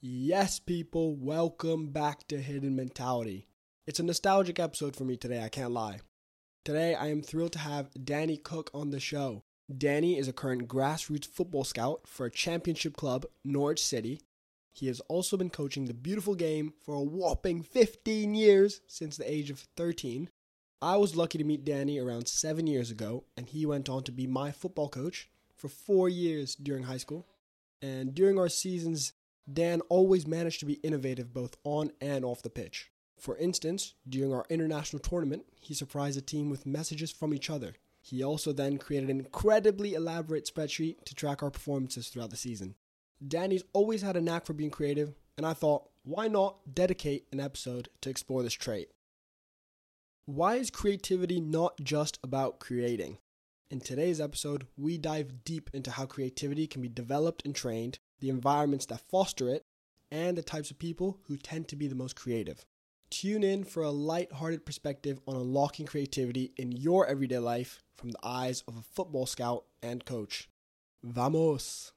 Yes, people, welcome back to Hidden Mentality. It's a nostalgic episode for me today, I can't lie. Today, I am thrilled to have Danny Cook on the show. Danny is a current grassroots football scout for a championship club, Norwich City. He has also been coaching the beautiful game for a whopping 15 years since the age of 13. I was lucky to meet Danny around 7 years ago, and he went on to be my football coach for 4 years during high school. And during our seasons, Dan always managed to be innovative both on and off the pitch. For instance, during our international tournament, he surprised the team with messages from each other. He also then created an incredibly elaborate spreadsheet to track our performances throughout the season. Danny's always had a knack for being creative, and I thought, why not dedicate an episode to explore this trait? Why is creativity not just about creating? In today's episode, we dive deep into how creativity can be developed and trained, the environments that foster it, and the types of people who tend to be the most creative. Tune in for a light-hearted perspective on unlocking creativity in your everyday life from the eyes of a football scout and coach. Vamos!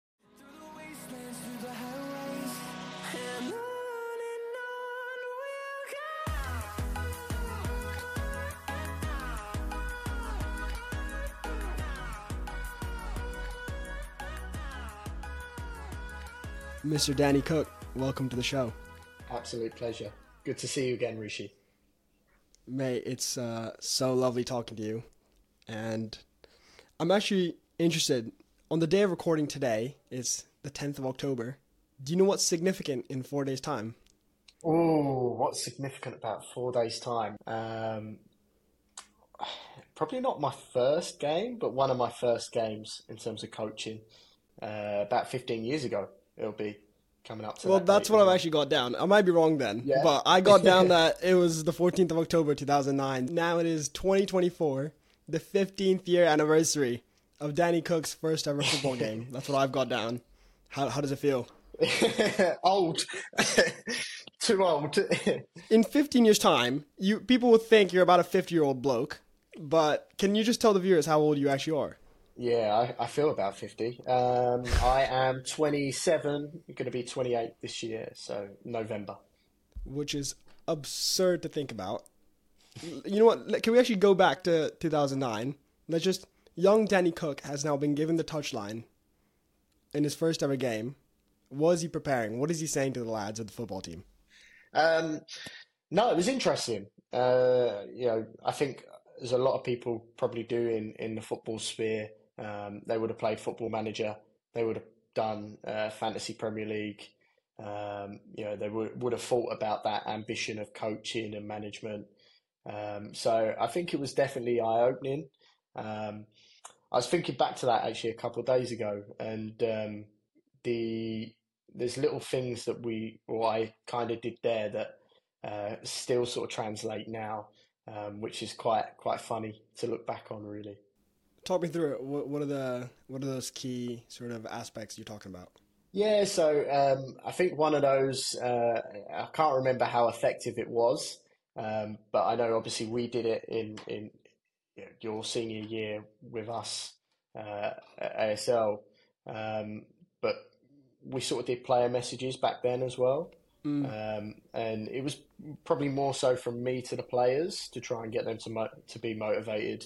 Mr. Danny Cook, welcome to the show. Absolute pleasure. Good to see you again, Rishi. Mate, it's so lovely talking to you. And I'm actually interested, on the day of recording today, it's the 10th of October. Do you know what's significant in 4 days' time? Oh, what's significant about 4 days' time? Probably not my first game, but one of my first games in terms of coaching. About 15 years ago, it'll be coming up to Well, that that's date what as I've well. actually got down. I might be wrong then, Yeah. but I got down that it was the 14th of October, 2009. Now it is 2024, the 15th year anniversary of Danny Cook's first ever football game. That's what I've got down. How does it feel? Old. Too old. In 15 years' time, people will think you're about a 50-year-old bloke, but can you just tell the viewers how old you actually are? Yeah, I feel about 50. I am 27, going to be 28 this year, so November. Which is absurd to think about. You know what? Can we actually go back to 2009? Young Danny Cook has now been given the touchline in his first ever game. What is he preparing? What is he saying to the lads of the football team? No, it was interesting. I think as a lot of people probably do in the football sphere, they would have played Football Manager. They would have done Fantasy Premier League. They would have thought about that ambition of coaching and management. So I think it was definitely eye-opening. I was thinking back to that actually a couple of days ago, and there's little things that I kind of did there that still sort of translate now, which is quite funny to look back on, really. Talk me through it. What are those key sort of aspects you're talking about? Yeah, so I think one of those, I can't remember how effective it was, but I know obviously we did it in your senior year with us at ASL, but we sort of did player messages back then as well. And it was probably more so from me to the players to try and get them to be motivated.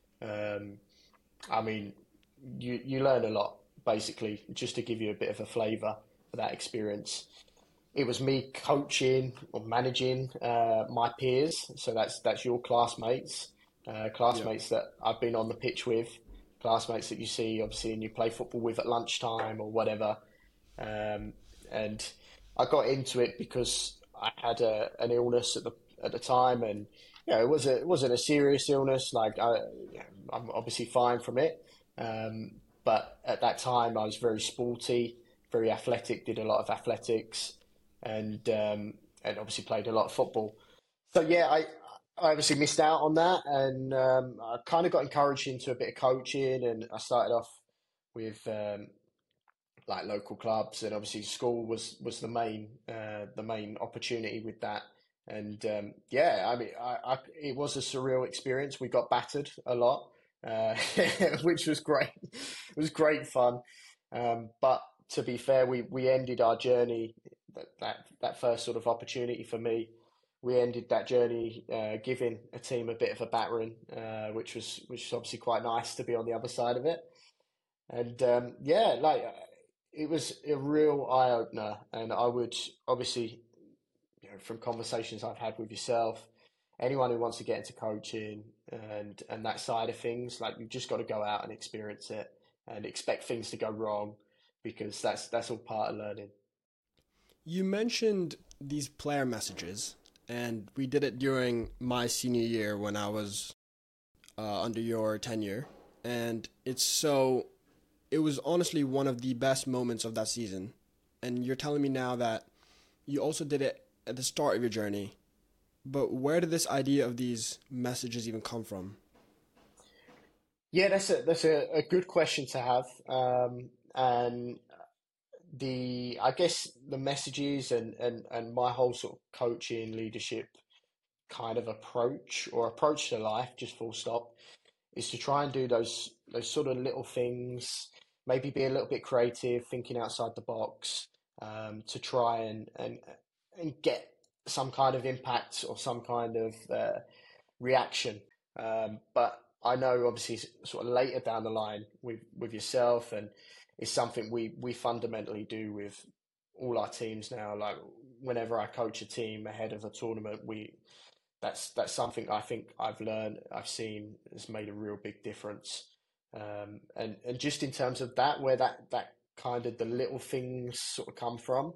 I mean, you learn a lot, basically, just to give you a bit of a flavour for that experience. It was me coaching or managing my peers, so that's your classmates, that I've been on the pitch with, classmates that you see, obviously, and you play football with at lunchtime or whatever. And I got into it because I had an illness at the time, and it wasn't a serious illness. I'm obviously fine from it, but at that time I was very sporty, very athletic. Did a lot of athletics, and obviously played a lot of football. So yeah, I obviously missed out on that, and I kind of got encouraged into a bit of coaching, and I started off with like local clubs, and obviously school was the main opportunity with that. And I mean, it was a surreal experience. We got battered a lot, which was great. It was great fun. But to be fair, we ended our journey that first sort of opportunity for me. We ended that journey giving a team a bit of a battering, which was obviously quite nice to be on the other side of it. And yeah, like it was a real eye opener. And I would obviously, from conversations I've had with yourself, anyone who wants to get into coaching and that side of things, like you've just got to go out and experience it and expect things to go wrong because that's all part of learning. You mentioned these player messages, and we did it during my senior year when I was under your tenure, and it was honestly one of the best moments of that season. And you're telling me now that you also did it at the start of your journey, but where did this idea of these messages even come from? Yeah, that's a good question to have. And I guess the messages and my whole sort of coaching leadership kind of approach to life, just full stop, is to try and do those sort of little things, maybe be a little bit creative, thinking outside the box, to try and get some kind of impact or some kind of reaction. But I know obviously sort of later down the line with yourself, and it's something we fundamentally do with all our teams now. Like whenever I coach a team ahead of a tournament, that's something I think I've seen has made a real big difference. And just in terms of that, where that kind of the little things sort of come from,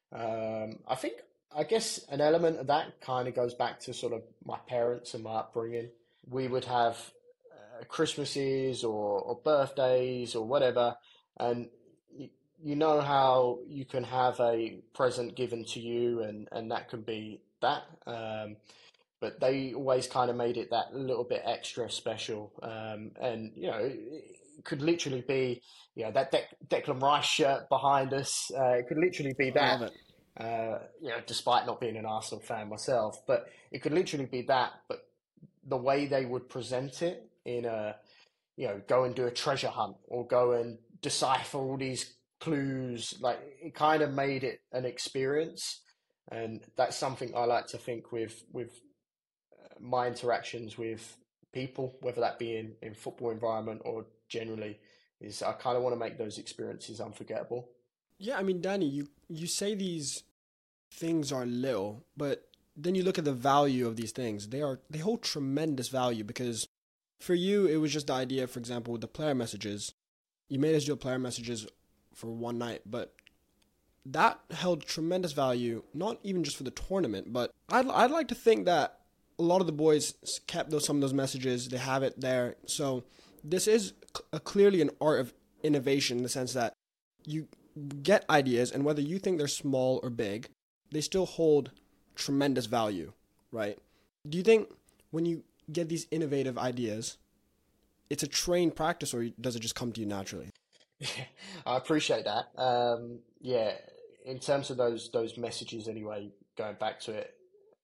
I guess an element of that kind of goes back to sort of my parents and my upbringing. We would have Christmases or birthdays or whatever, and you know how you can have a present given to you, and that can be that. But they always kind of made it that little bit extra special. And it could literally be, that Declan Rice shirt behind us. It could literally be I that. love it. Despite not being an Arsenal fan myself, but it could literally be that. But the way they would present it in go and do a treasure hunt or go and decipher all these clues, like it kind of made it an experience. And that's something I like to think with my interactions with people, whether that be in football environment or generally, is I kind of want to make those experiences unforgettable. Yeah, I mean, Danny, you say these things are little, but then you look at the value of these things. They hold tremendous value because for you it was just the idea, for example, with the player messages. You made us do player messages for one night, but that held tremendous value, not even just for the tournament, but I'd like to think that a lot of the boys kept some of those messages. They have it there. So this is clearly an art of innovation in the sense that you get ideas, and whether you think they're small or big, they still hold tremendous value, right? Do you think when you get these innovative ideas, it's a trained practice, or does it just come to you naturally? Yeah, I appreciate that. Yeah, in terms of those messages, anyway, going back to it,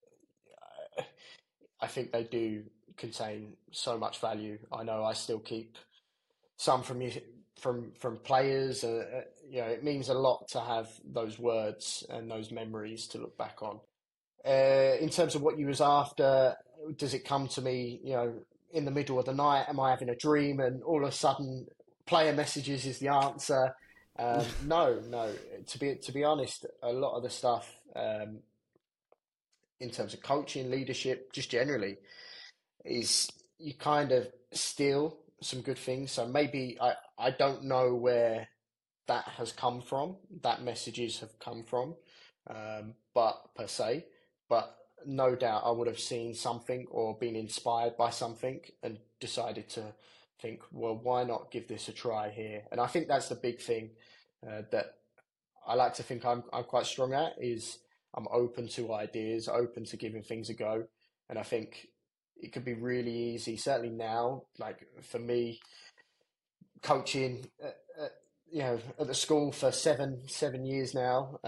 I think they do contain so much value. I know I still keep some from you from players. It means a lot to have those words and those memories to look back on. In terms of what you was after, does it come to me, in the middle of the night? Am I having a dream and all of a sudden player messages is the answer? No, no. To be honest, a lot of the stuff in terms of coaching, leadership, just generally, is you kind of steal some good things. So maybe I don't know where that has come from, that messages have come from, but per se, but no doubt I would have seen something or been inspired by something and decided to think, well, why not give this a try here? And I think that's the big thing that I like to think I'm quite strong at is I'm open to ideas, open to giving things a go. And I think it could be really easy, certainly now, like for me, coaching, at the school for seven years now,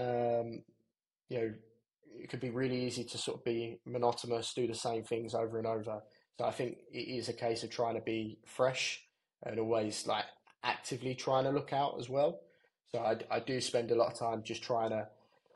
it could be really easy to sort of be monotonous, do the same things over and over. So I think it is a case of trying to be fresh and always like actively trying to look out as well. So I do spend a lot of time just trying to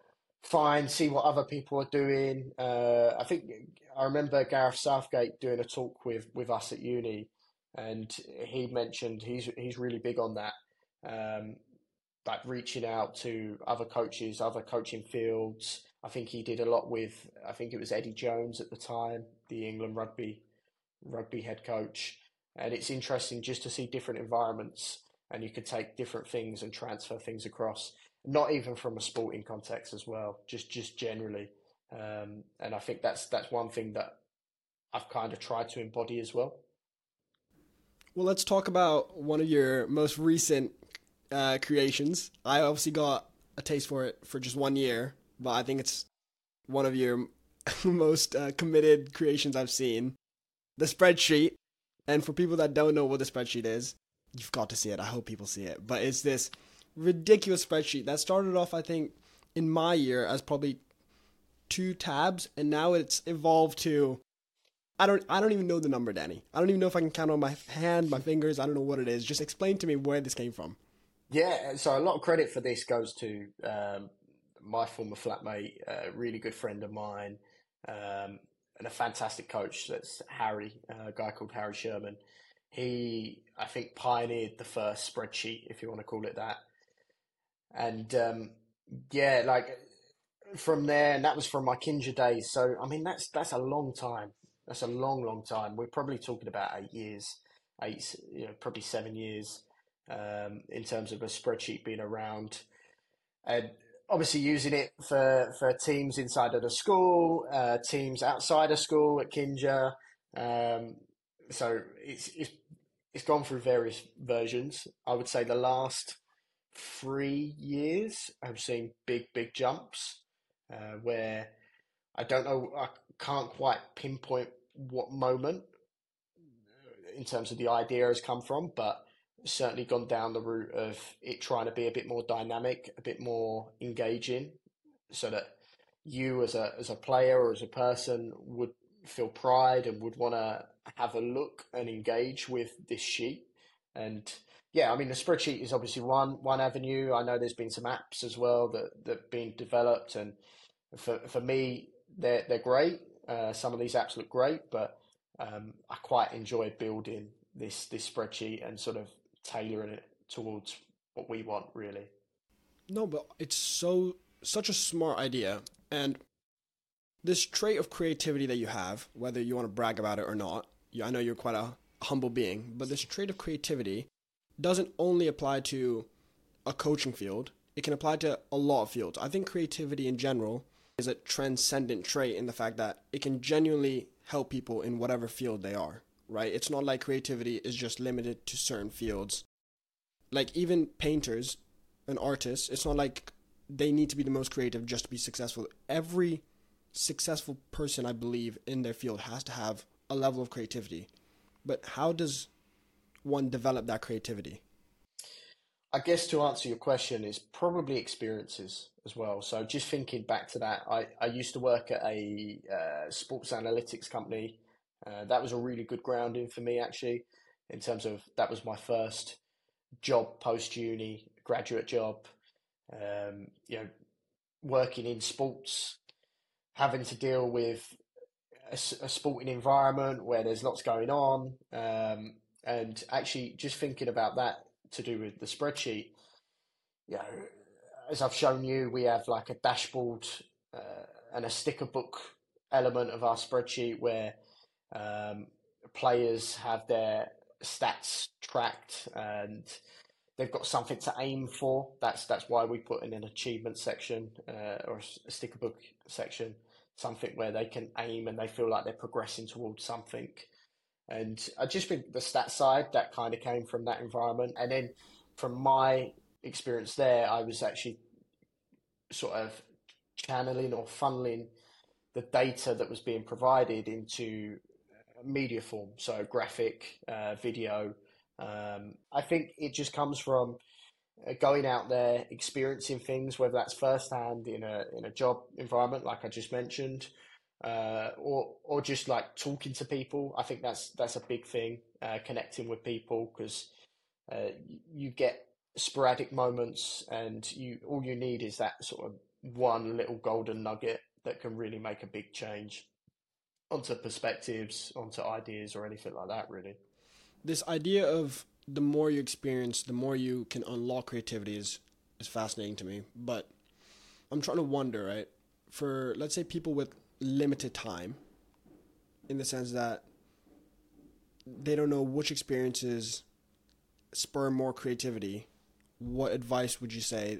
find, see what other people are doing. I think I remember Gareth Southgate doing a talk with us at uni, and he mentioned he's really big on that, um, like reaching out to other coaches, other coaching fields. I think he did a lot with, I think it was Eddie Jones at the time, the England rugby head coach. And it's interesting just to see different environments, and you could take different things and transfer things across, not even from a sporting context as well, just generally. And I think that's one thing that I've kind of tried to embody as well. Well, let's talk about one of your most recent creations. I obviously got a taste for it for just 1 year, but I think it's one of your most committed creations I've seen. The spreadsheet. And for people that don't know what the spreadsheet is, you've got to see it. I hope people see it. But it's this ridiculous spreadsheet that started off, I think, in my year as probably 2 tabs, and now it's evolved to I don't even know the number, Danny. I don't even know if I can count on my hand, my fingers. I don't know what it is. Just explain to me where this came from. Yeah, so a lot of credit for this goes to my former flatmate, a really good friend of mine, and a fantastic coach. That's Harry, a guy called Harry Sherman. He, I think, pioneered the first spreadsheet, if you want to call it that. And yeah, like from there, and that was from my Kinja days. So I mean, that's a long time. That's a long time. We're probably talking about 8 years, probably 7 years, in terms of a spreadsheet being around, and obviously using it for teams inside of the school, teams outside of school at Kinja. Um, so it's gone through various versions. I would say the last 3 years, I've seen big jumps, where I don't know, I can't quite pinpoint what moment in terms of the idea has come from, but certainly gone down the route of it trying to be a bit more dynamic, a bit more engaging, so that you as a player or as a person would feel pride and would want to have a look and engage with this sheet. And yeah, I mean the spreadsheet is obviously one avenue. I know there's been some apps as well that been developed, and for me they're great. Some of these apps look great, but I quite enjoy building this spreadsheet and sort of tailoring it towards what we want, really. No, but it's such a smart idea. And this trait of creativity that you have, whether you want to brag about it or not, I know you're quite a humble being, but this trait of creativity doesn't only apply to a coaching field, it can apply to a lot of fields. I think creativity in general is a transcendent trait in the fact that it can genuinely help people in whatever field they are, right? It's not like creativity is just limited to certain fields. Like even painters and artists, it's not like they need to be the most creative just to be successful. Every successful person, I believe, in their field has to have a level of creativity. But how does one develop that creativity? I guess to answer your question is probably experiences as well. So just thinking back to that, I used to work at a sports analytics company. That was a really good grounding for me, actually, in terms of that was my first job post uni, graduate job. You know, working in sports, having to deal with a sporting environment where there's lots going on, and actually just thinking about that to do with the spreadsheet. You know, as I've shown you, we have like a dashboard and a sticker book element of our spreadsheet where um, players have their stats tracked and they've got something to aim for. That's why we put in an achievement section or a sticker book section, something where they can aim and they feel like they're progressing towards something. And I just think the stat side that kind of came from that environment, and then from my experience there, I was actually sort of channeling or funneling the data that was being provided into media form, so graphic, video. I think it just comes from going out there, experiencing things, whether that's firsthand in a job environment, like I just mentioned, or just like talking to people. I think that's a big thing, connecting with people, because you get sporadic moments, and you all you need is that sort of one little golden nugget that can really make a big change onto perspectives, onto ideas, or anything like that, really. This idea of the more you experience, the more you can unlock creativity is fascinating to me. But I'm trying to wonder, right? For, let's say, people with limited time, in the sense that they don't know which experiences spur more creativity, what advice would you say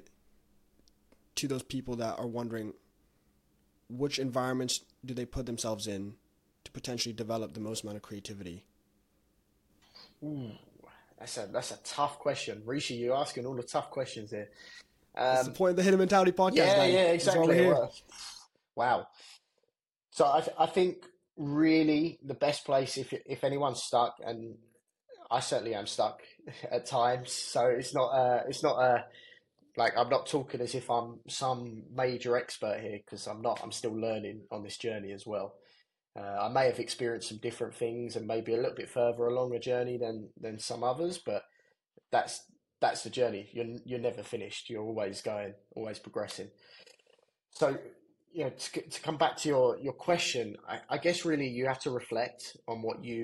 to those people that are wondering which environments do they put themselves in to potentially develop the most amount of creativity? Ooh, that's a tough question. Rishi, you're asking all the tough questions here. That's the Um, point of the Hidden Mentality podcast, yeah, Danny. yeah, That's why we're exactly. here. Well, wow. So I think really the best place if anyone's stuck, and I certainly am stuck at times. So it's not like I'm not talking as if I'm some major expert here because I'm not. I'm still learning on this journey as well. I may have experienced some different things and maybe a little bit further along a journey than some others, but that's that's the journey. You're never finished. You're always going, always progressing. So, to come back to your question, I guess really you have to reflect on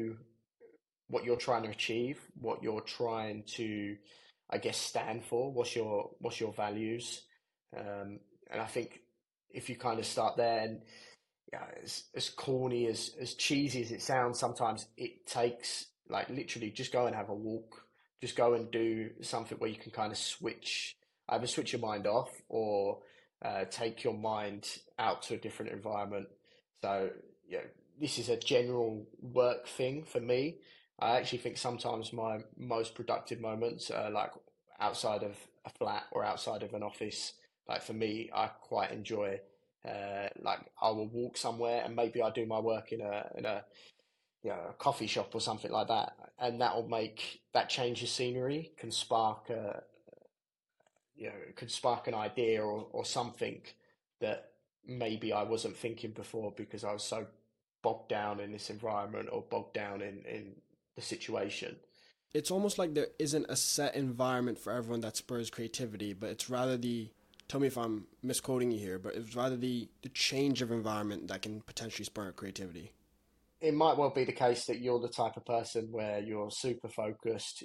what you're trying to achieve, what you're trying to, I guess, stand for. What's your values? And I think if you kind of start there, and yeah, as corny as cheesy as it sounds, sometimes it takes like literally just go and have a walk, just go and do something where you can kind of either switch your mind off or take your mind out to a different environment. So yeah, this is a general work thing for me. I actually think sometimes my most productive moments are like outside of a flat or outside of an office. Like for me, I quite enjoy like I will walk somewhere and maybe I do my work in a a coffee shop or something like that, and that will make that change of scenery can spark it could spark an idea or something that maybe I wasn't thinking before because I was so bogged down in this environment or bogged down in the situation. It's almost like there isn't a set environment for everyone that spurs creativity, but it's rather the, tell me if I'm misquoting you here, but it's rather the change of environment that can potentially spur creativity. It might well be the case that you're the type of person where you're super focused.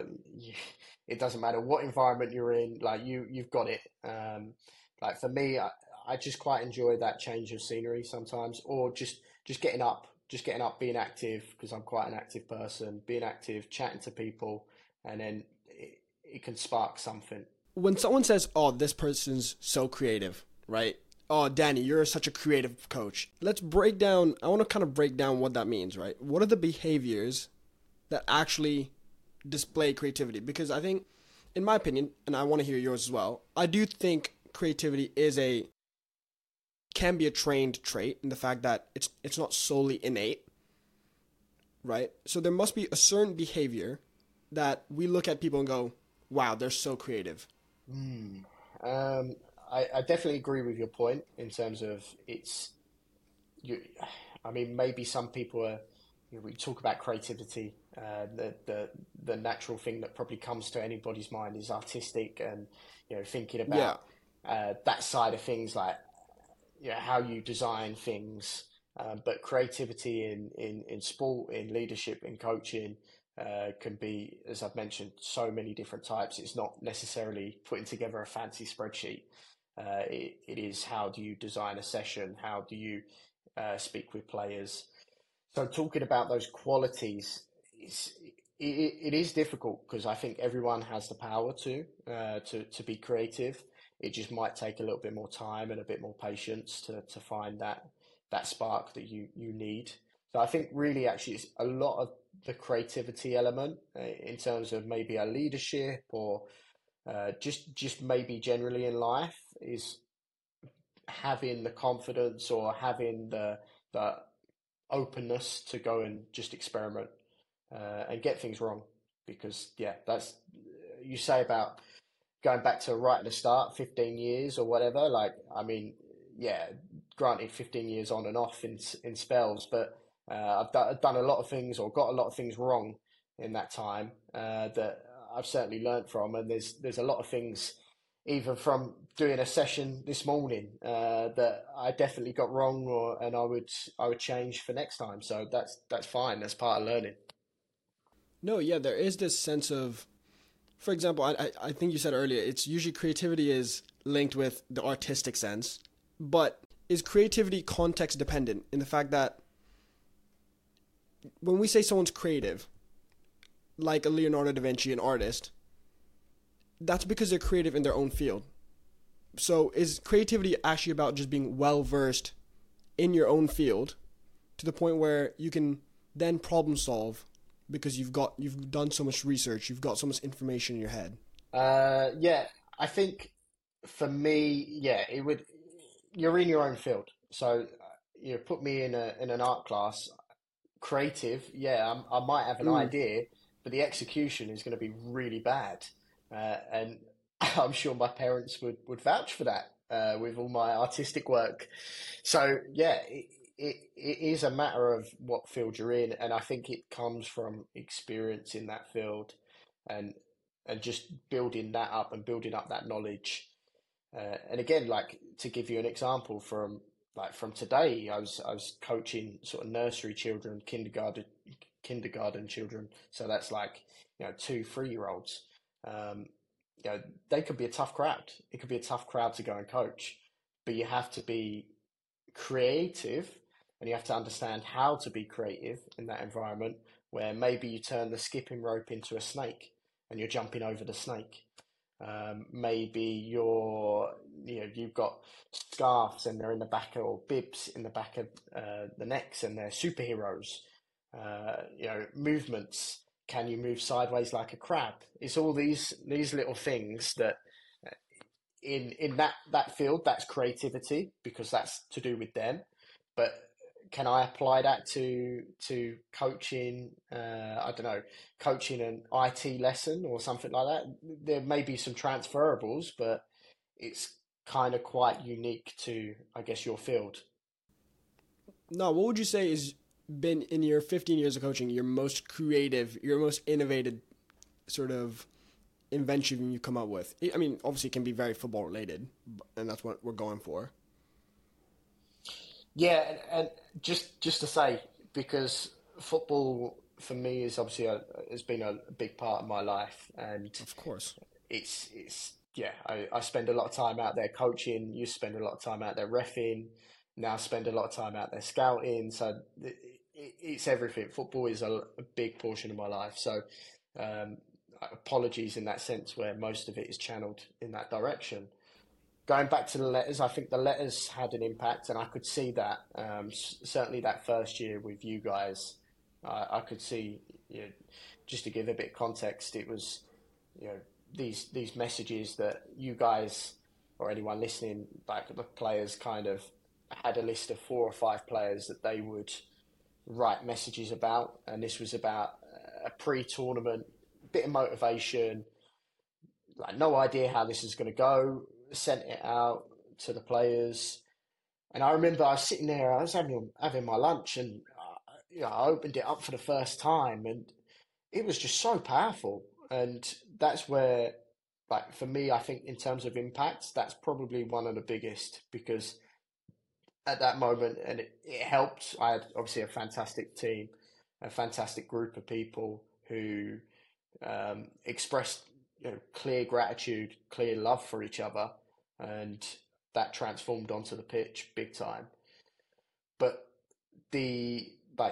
It doesn't matter what environment you're in, like you've got it. Like for me, I just quite enjoy that change of scenery sometimes, or just getting up, being active because I'm quite an active person, being active, chatting to people, and then it can spark something. When someone says, "Oh, this person's so creative," right? "Oh, Danny, you're such a creative coach." Let's break down. I want to kind of break down what that means, right? What are the behaviors that actually display creativity? Because I think, in my opinion, and I want to hear yours as well, I do think creativity can be a trained trait in the fact that it's not solely innate, right? So there must be a certain behavior that we look at people and go, "Wow, they're so creative." Hmm. Um, I definitely agree with your point in terms of you. I mean, maybe some people are. We talk about creativity. The natural thing that probably comes to anybody's mind is artistic, and thinking Yeah. about that side of things, like how you design things. But creativity in sport, in leadership, in coaching can be, as I've mentioned, so many different types. It's not necessarily putting together a fancy spreadsheet. It is how do you design a session? How do you speak with players? So talking about those qualities, it's, it is difficult because I think everyone has the power to be creative. It just might take a little bit more time and a bit more patience to find that spark that you need. So I think really actually it's a lot of the creativity element in terms of maybe our leadership or just maybe generally in life is having the confidence or having the openness to go and just experiment and get things wrong. Because yeah, that's you say about going back to right at the start, 15 years or whatever. Like, I mean, yeah, granted, 15 years on and off in spells, but I've done a lot of things or got a lot of things wrong in that time that I've certainly learnt from. And there's a lot of things even from doing a session this morning that I definitely got wrong, and I would change for next time. So that's fine. That's part of learning. No, yeah, there is this sense of, for example, I think you said earlier, it's usually creativity is linked with the artistic sense, but is creativity context dependent in the fact that when we say someone's creative, like a Leonardo da Vinci, an artist, that's because they're creative in their own field. So is creativity actually about just being well versed in your own field to the point where you can then problem solve because you've done so much research, you've got so much information in your head? Yeah, I think for me, yeah, it would. You're in your own field, so you put me in a in an art class, creative. Yeah, I might have an Mm. idea, but the execution is going to be really bad, and I'm sure my parents would vouch for that with all my artistic work. So yeah, it is a matter of what field you're in, and I think it comes from experience in that field, and and just building that up and building up that knowledge. And again, like to give you an example from today, I was coaching sort of nursery children, kindergarten children. So that's like 2, 3 year olds. Um, they could be a tough crowd. It could be a tough crowd to go and coach, but you have to be creative and you have to understand how to be creative in that environment where maybe you turn the skipping rope into a snake and you're jumping over the snake. Maybe you've got scarves and they're in the back or bibs in the back of the necks and they're superheroes. Movements. Can you move sideways like a crab? It's all these little things that in that field, that's creativity because that's to do with them. But can I apply that to coaching? I don't know, coaching an IT lesson or something like that. There may be some transferables, but it's kind of quite unique to, I guess, your field. No, what would you say is been in your 15 years of coaching your most creative, your most innovative sort of invention you come up with? I mean, obviously it can be very football related, and that's what we're going for. Yeah, and just to say, because football for me is obviously has been a big part of my life, and Of course. it's yeah, I spend a lot of time out there coaching. You spend a lot of time out there refing. Now I spend a lot of time out there scouting. So it's everything. Football is a big portion of my life. So um, apologies in that sense, where most of it is channeled in that direction. Going back to the letters, I think the letters had an impact, and I could see that. Certainly, that first year with you guys, I could see. Just to give a bit of context, it was you know these messages that you guys or anyone listening, like the players, kind of had a list of 4 or 5 players that they would write messages about, and this was about a pre-tournament bit of motivation, like no idea how this is going to go. Sent it out to the players, and I remember I was sitting there. I was having my lunch, and I opened it up for the first time, and it was just so powerful. And that's where, like for me, I think in terms of impact, that's probably one of the biggest because at that moment, and it helped. I had obviously a fantastic team, a fantastic group of people who expressed clear gratitude, clear love for each other, and that transformed onto the pitch big time. But the like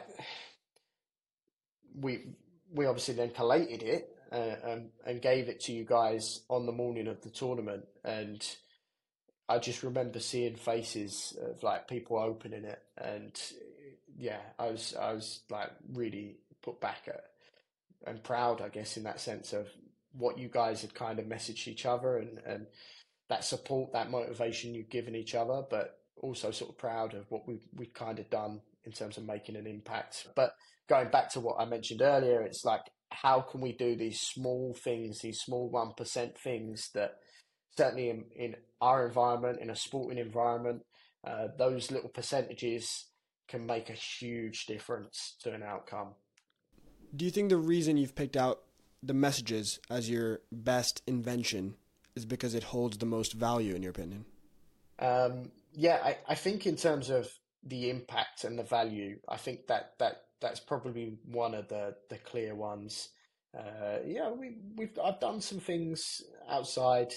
we we obviously then collated it and gave it to you guys on the morning of the tournament, and I just remember seeing faces of like people opening it, and yeah, I was like really put back at and proud, I guess, in that sense of what you guys had kind of messaged each other and that support, that motivation you've given each other, but also sort of proud of what we've kind of done in terms of making an impact. But going back to what I mentioned earlier, it's like how can we do these small things, these small 1% things that certainly in our environment, in a sporting environment, those little percentages can make a huge difference to an outcome. Do you think the reason you've picked out the messages as your best invention is because it holds the most value, in your opinion? Yeah, I think in terms of the impact and the value, I think that's probably one of the clear ones. Yeah, we've I've done some things outside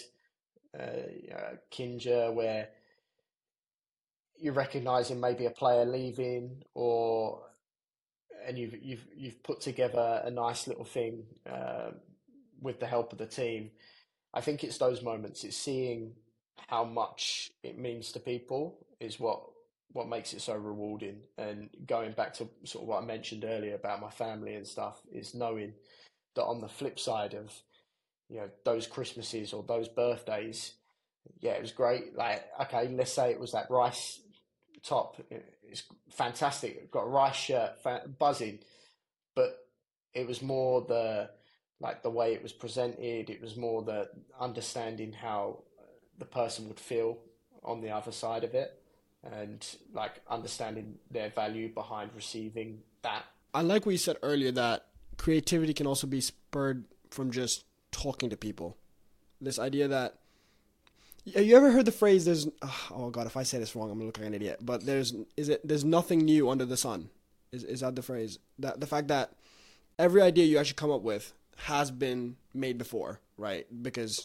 Kinja where you're recognizing maybe a player leaving, or and you've put together a nice little thing with the help of the team. I think it's those moments. It's seeing how much it means to people is what makes it so rewarding. And going back to sort of what I mentioned earlier about my family and stuff, is knowing that on the flip side of those Christmases or those birthdays, yeah, it was great. Like, okay, let's say it was that rice top. It's fantastic. Got a rice shirt, buzzing. But it was more the way it was presented. It was more the understanding how the person would feel on the other side of it, and like understanding their value behind receiving that. I like what you said earlier that creativity can also be spurred from just talking to people. This idea that have you ever heard the phrase? There's oh god, if I say this wrong, I'm gonna look like an idiot. But there's nothing new under the sun. Is that the phrase? That the fact that every idea you actually come up with has been made before, right? Because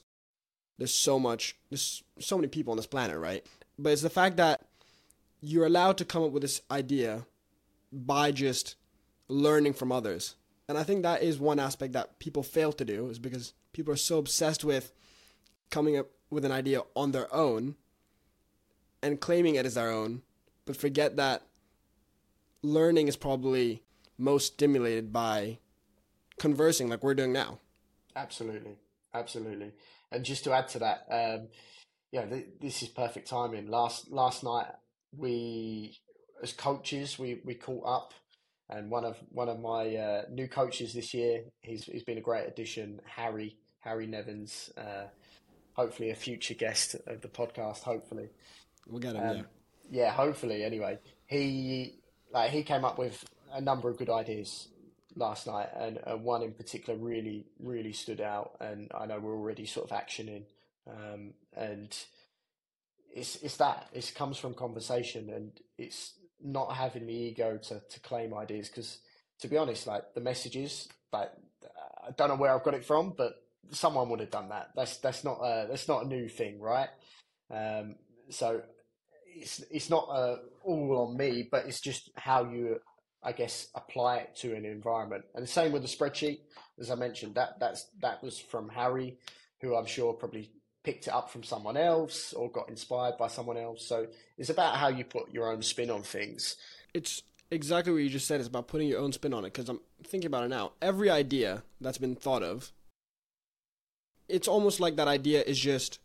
there's so many people on this planet, right? But it's the fact that you're allowed to come up with this idea by just learning from others. And I think that is one aspect that people fail to do, is because people are so obsessed with coming up with an idea on their own and claiming it as their own, but forget that learning is probably most stimulated by conversing like we're doing now. Absolutely, absolutely. And just to add to that, yeah, this is perfect timing. Last night we, as coaches, we caught up, and one of my new coaches this year, he's been a great addition, Harry Nevins. Hopefully a future guest of the podcast. Hopefully, We'll get him, yeah. um, yeah, hopefully. Anyway, he came up with a number of good ideas last night, and one in particular really stood out, and I know we're already sort of actioning, and it's that it comes from conversation, and it's not having the ego to claim ideas, because to be honest, like the messages, like I don't know where I've got it from, but someone would have done that. That's not a new thing, right? Um, so it's not all on me, but it's just how you, I guess, apply it to an environment. And the same with the spreadsheet, as I mentioned, that was from Harry, who I'm sure probably picked it up from someone else or got inspired by someone else. So it's about how you put your own spin on things. It's exactly what you just said. It's about putting your own spin on it, because I'm thinking about it now. Every idea that's been thought of, it's almost like that idea is just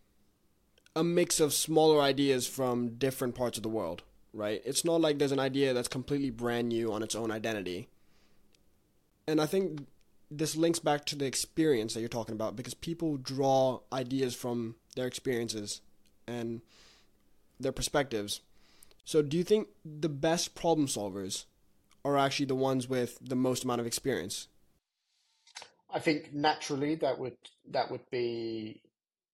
a mix of smaller ideas from different parts of the world, right? It's not like there's an idea that's completely brand new on its own identity. And I think this links back to the experience that you're talking about, because people draw ideas from their experiences and their perspectives. So do you think the best problem solvers are actually the ones with the most amount of experience? I think naturally that would be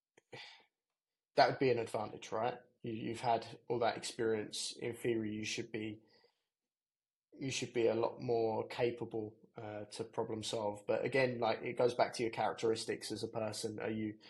that would be an advantage, right? You've had all that experience. In theory, you should be a lot more capable to problem solve. But again, like it goes back to your characteristics as a person.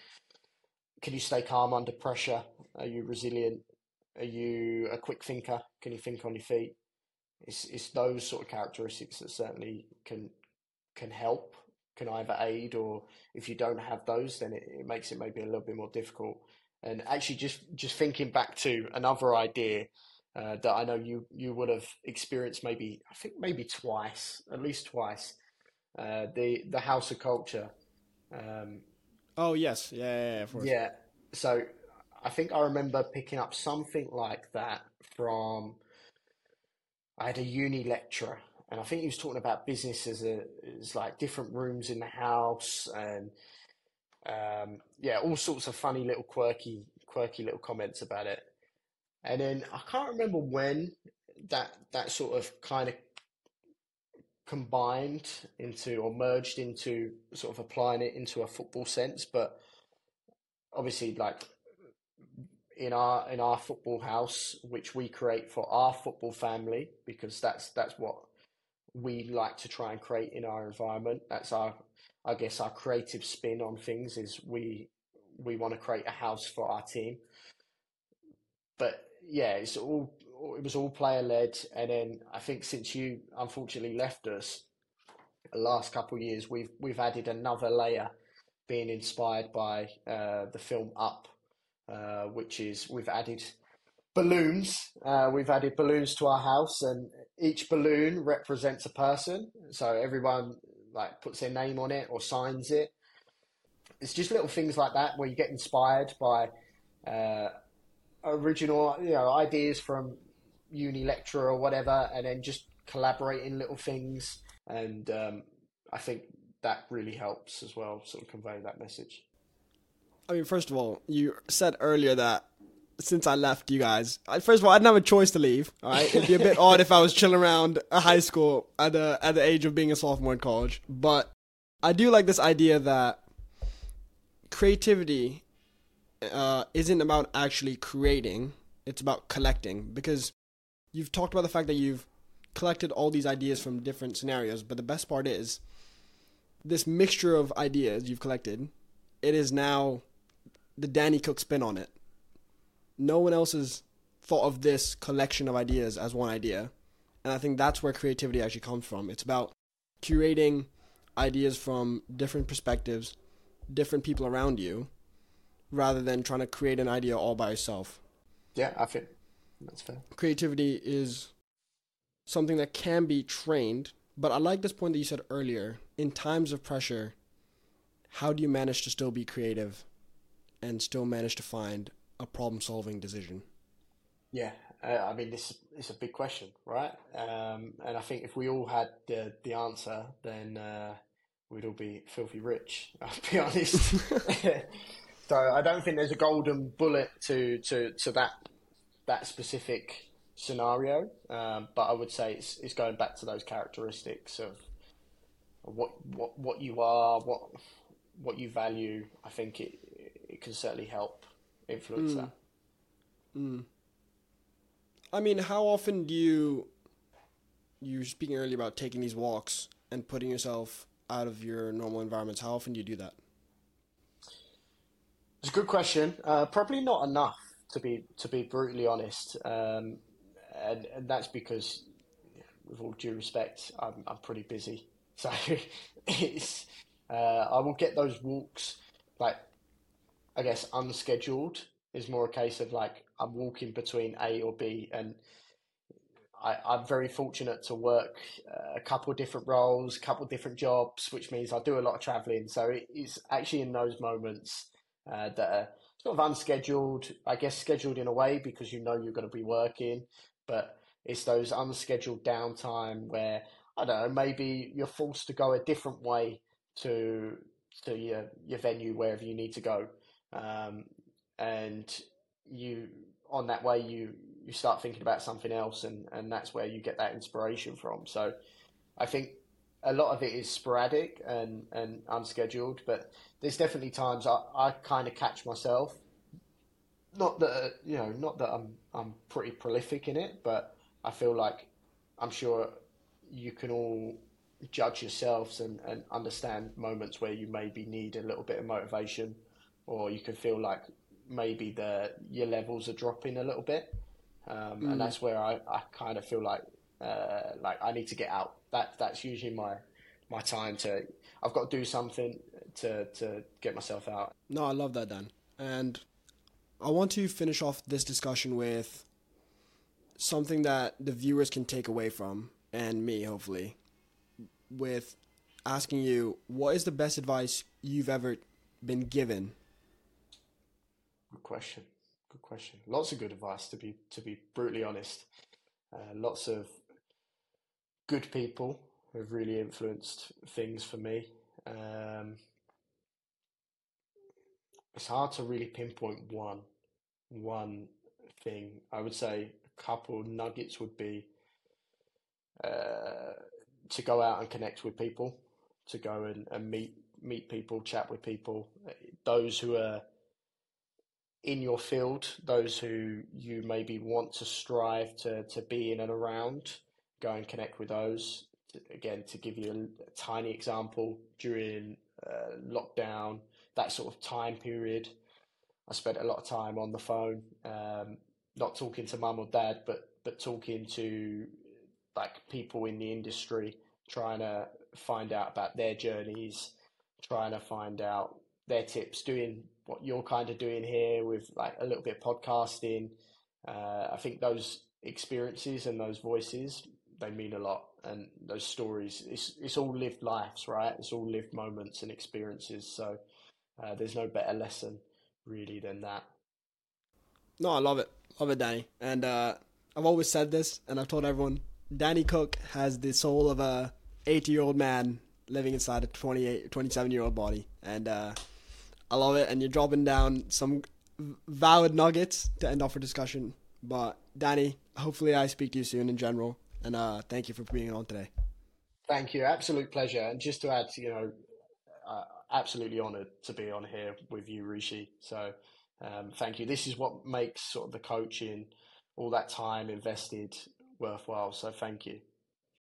Can you stay calm under pressure? Are you resilient? Are you a quick thinker? Can you think on your feet? It's those sort of characteristics that certainly can help, can either aid, or if you don't have those, then it makes it maybe a little bit more difficult. And actually, just thinking back to another idea that I know you would have experienced, maybe I think maybe twice, at least twice, the House of Culture. Um, Oh, yes. Yeah, of course. yeah, so I think I remember picking up something like that from, I had a uni lecturer, and I think he was talking about business as like different rooms in the house, and yeah, all sorts of funny little quirky little comments about it. And then I can't remember when that sort of kind of combined into or merged into sort of applying it into a football sense, but obviously like in our football house, which we create for our football family, because that's what we like to try and create in our environment. That's our, I guess, our creative spin on things is we want to create a house for our team. But yeah, it was all player led, and then I think since you unfortunately left us, the last couple of years we've added another layer, being inspired by the film Up, which is we've added balloons. We've added balloons to our house, and each balloon represents a person. So everyone like puts their name on it or signs it. It's just little things like that where you get inspired by uh, original, ideas from uni lecturer or whatever, and then just collaborating little things. And I think that really helps as well, sort of convey that message. I mean, first of all, you said earlier that since I left you guys, first of all, I didn't have a choice to leave. All right, it'd be a bit odd if I was chilling around a high school at the age of being a sophomore in college. But I do like this idea that creativity isn't about actually creating; it's about collecting. Because you've talked about the fact that you've collected all these ideas from different scenarios, but the best part is this mixture of ideas you've collected. It is now the Danny Cook spin on it. No one else has thought of this collection of ideas as one idea. And I think that's where creativity actually comes from. It's about curating ideas from different perspectives, different people around you, rather than trying to create an idea all by yourself. Yeah, I think that's fair. Creativity is something that can be trained, but I like this point that you said earlier. In times of pressure, how do you manage to still be creative and still manage to find a problem-solving decision? Yeah, I mean, this is a big question, right? And I think if we all had the answer, then we'd all be filthy rich. I'll be honest. So I don't think there's a golden bullet to that specific scenario. But I would say it's going back to those characteristics of what you are, what you value. I think it can certainly help influence that. Mm. I mean, how often do you were speaking earlier about taking these walks and putting yourself out of your normal environments? How often do you do that? It's a good question. Probably not enough to be brutally honest, and that's because, with all due respect, I'm pretty busy. So it's I will get those walks, like, I guess unscheduled is more a case of like I'm walking between A or B, and I'm very fortunate to work a couple of different roles, a couple of different jobs, which means I do a lot of traveling. So it's actually in those moments that are sort of unscheduled, I guess scheduled in a way because you know you're going to be working, but it's those unscheduled downtime where, I don't know, maybe you're forced to go a different way to your venue wherever you need to go, um, and you on that way you start thinking about something else, and that's where you get that inspiration from. So I think a lot of it is sporadic and unscheduled, but there's definitely times I kind of catch myself. Not that not that I'm pretty prolific in it, but I feel like I'm sure you can all judge yourselves and understand moments where you maybe need a little bit of motivation, or you can feel like maybe your levels are dropping a little bit, and Mm. that's where I kind of feel like I need to get out. That's usually my time to. I've got to do something to get myself out. No, I love that, Dan. And I want to finish off this discussion with something that the viewers can take away from, and me, hopefully, with asking you, what is the best advice you've ever been given? Good question. Good question. Lots of good advice to be brutally honest. Lots of good people have really influenced things for me. Um, it's hard to really pinpoint one thing. I would say a couple nuggets would be uh, to go out and connect with people, to go and meet people, chat with people, those who are in your field, those who you maybe want to strive to be in and around, go and connect with those. Again, to give you a tiny example, during lockdown, that sort of time period, I spent a lot of time on the phone, not talking to mum or dad, but talking to like people in the industry, trying to find out about their journeys, trying to find out their tips, doing what you're kind of doing here with like a little bit of podcasting. I think those experiences and those voices, they mean a lot, and those stories, it's all lived lives, right? It's all lived moments and experiences. So there's no better lesson really than that. No, I love it, Danny. And I've always said this, and I've told everyone, Danny Cook has the soul of a 80-year-old man living inside a 27-year-old body, and I love it. And you're dropping down some valid nuggets to end off our discussion. But Danny, hopefully I speak to you soon in general, and thank you for being on today. Thank you, absolute pleasure. And just to add, absolutely honoured to be on here with you, Rishi. So thank you. This is what makes sort of the coaching, all that time invested, worthwhile. So thank you.